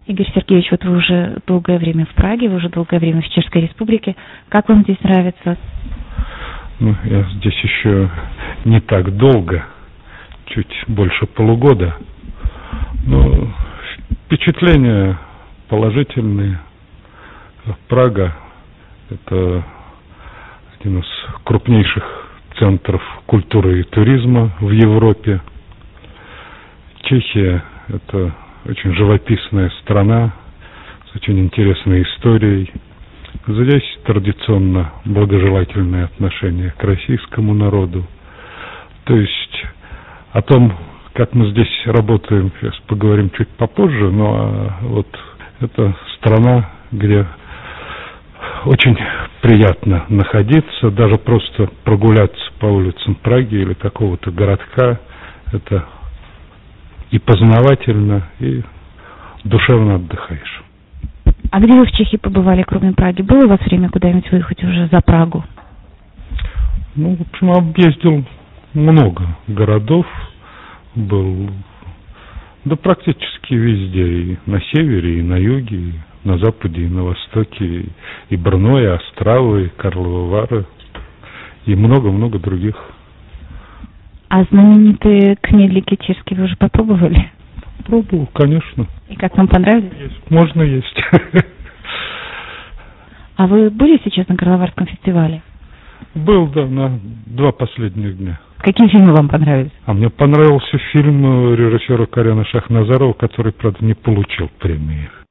Игорь Сергеевич, вот вы уже долгое время в Праге, вы уже долгое время в Чешской Республике. Как вам здесь нравится? Ну, я здесь еще не так долго, чуть больше полугода. Но впечатления положительные. Прага – это один из крупнейших центров культуры и туризма в Европе. Чехия – это очень живописная страна с очень интересной историей. Здесь традиционно благожелательное отношение к российскому народу. То есть о том, как мы здесь работаем, сейчас поговорим чуть попозже, но вот это страна, где очень приятно находиться, даже просто прогуляться по улицам Праги или какого-то городка. Это и познавательно, и душевно отдыхаешь. А где вы в Чехии побывали, кроме Праги? Было у вас время куда-нибудь выехать уже за Прагу? Ну, в общем, объездил много городов, был, да практически везде, и на севере, и на юге, и на западе, и на востоке, и Брно, и Островы, и Карловы Вары, и много-много других. А знаменитые кнедлики чешские вы уже попробовали? Пробовал, конечно. И как вам понравилось? Можно есть. А вы были сейчас на Карловарском фестивале? Был, да, на 2 последних дня. Какие фильмы вам понравились? А мне понравился фильм режиссера Карена Шахназарова, который, правда, не получил премии